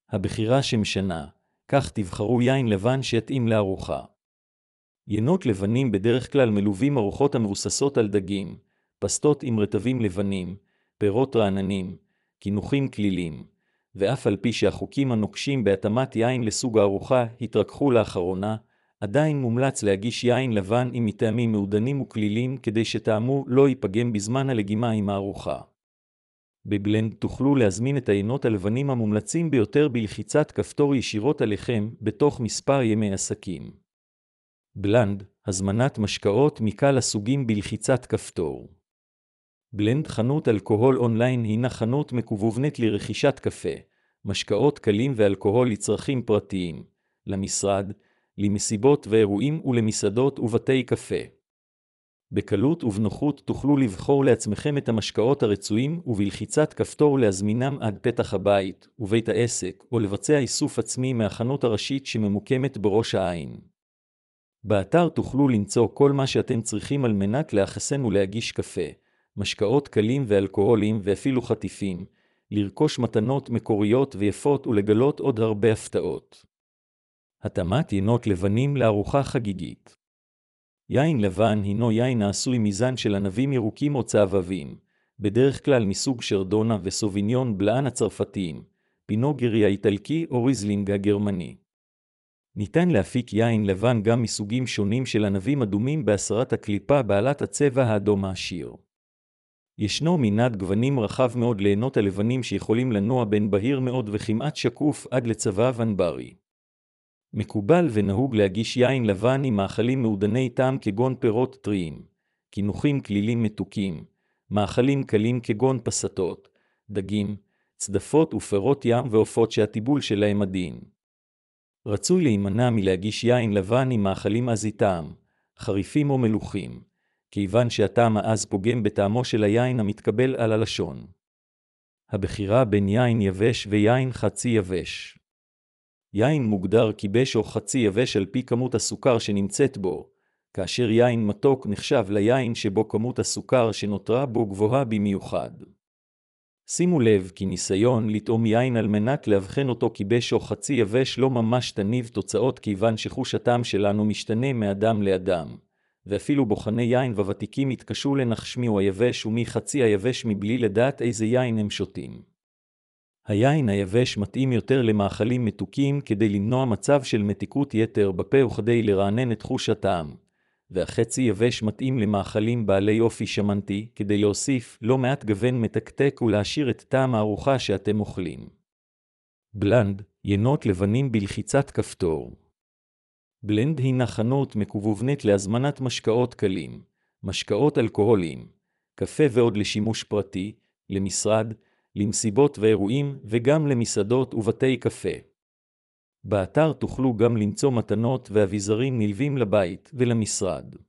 הבחירה שמשנה, כך תבחרו יין לבן שיתאים לארוחה. יינות לבנים בדרך כלל מלווים ארוחות המבוססות על דגים, פסטות עם רטבים לבנים, פירות רעננים, קינוחים כלילים, ואף על פי שהחוקים הנוקשים בהתאמת יין לסוג הארוחה התרככו לאחרונה, עדיין מומלץ להגיש יין לבן עם מטעמים מעודנים וכלילים כדי שטעמו לא ייפגם בזמן הלגימה עם הארוחה. בבלנד תוכלו להזמין את היינות הלבנים המומלצים ביותר בלחיצת כפתור ישירות עליכם בתוך מספר ימי עסקים. בלנד, הזמנת משקאות מקל הסוגים בלחיצת כפתור. בלנד חנות אלכוהול אונליין הינה חנות מקוונית לרכישת קפה, משקאות קלים ואלכוהול לצרכים פרטיים, למשרד, למסיבות ואירועים ולמסעדות ובתי קפה. בקלות ובנוחות תוכלו לבחור לעצמכם את המשקאות הרצויים ובלחיצת כפתור להזמינם עד פתח הבית ובית העסק או לבצע איסוף עצמי מהחנות הראשית שממוקמת בראש העין. באתר תוכלו למצוא כל מה שאתם צריכים על מנת לאחסן ולהגיש קפה, משקאות קלים ואלכוהולים ואפילו חטיפים, לרכוש מתנות מקוריות ויפות ולגלות עוד הרבה הפתעות. התאמת יינות לבנים לארוחה חגיגית. יין לבן הינו יין העשוי מזן של ענבים ירוקים או צהבבים, בדרך כלל מסוג שרדונה וסוביניון בלאן הצרפתיים, פינו גרי האיטלקי או ריזלינג הגרמני. ניתן להפיק יין לבן גם מסוגים שונים של ענבים אדומים בהסרת הקליפה בעלת הצבע האדום העשיר. ישנו מנעד גוונים רחב מאוד לעינות הלבנים שיכולים לנוע בין בהיר מאוד וכמעט שקוף עד לצבע אנברי. מקובל ונהוג להגיש יין לבן עם מאכלים מעודני טעם כגון פירות טריים, קינוחים כלילים מתוקים, מאכלים קלים כגון פסטות, דגים, צדפות ופירות ים ועופות שהטיבול שלהם עדין. רצוי להימנע מלהגיש יין לבן עם מאכלים עזי טעם, חריפים או מלוחים, כיוון שהטעם העז פוגם בטעמו של היין המתקבל על הלשון. הבחירה בין יין יבש ויין חצי יבש. יין מוגדר כיבש או חצי יבש על פי כמות הסוכר שנמצאת בו, כאשר יין מתוק נחשב ליין שבו כמות הסוכר שנותרה בו גבוהה במיוחד. שימו לב כי ניסיון לטעום יין על מנת להבחן אותו כיבש או חצי יבש לא ממש תניב תוצאות כיוון שחוש הטעם שלנו משתנה מאדם לאדם, ואפילו בוחני יין וותיקים התקשו לנחש מיהו היבש ומי חצי היבש מבלי לדעת איזה יין הם שותים. היין היבש מתאים יותר למאכלים מתוקים כדי למנוע מצב של מתיקות יתר בפה וכדי לרענן את חוש הטעם, והחצי יבש מתאים למאכלים בעלי אופי שמנתי כדי להוסיף לא מעט גוון מתקתק ולהשאיר את טעם הארוחה שאתם אוכלים. בלנד, יינות לבנים בלחיצת כפתור. בלנד הינה חנות מקוונית להזמנת משקאות קלים, משקאות אלכוהוליים, קפה ועוד לשימוש פרטי, למשרד, למסיבות ואירועים וגם למסעדות ובתי קפה. באתר תוכלו גם למצוא מתנות ואביזרים נלווים לבית ולמשרד.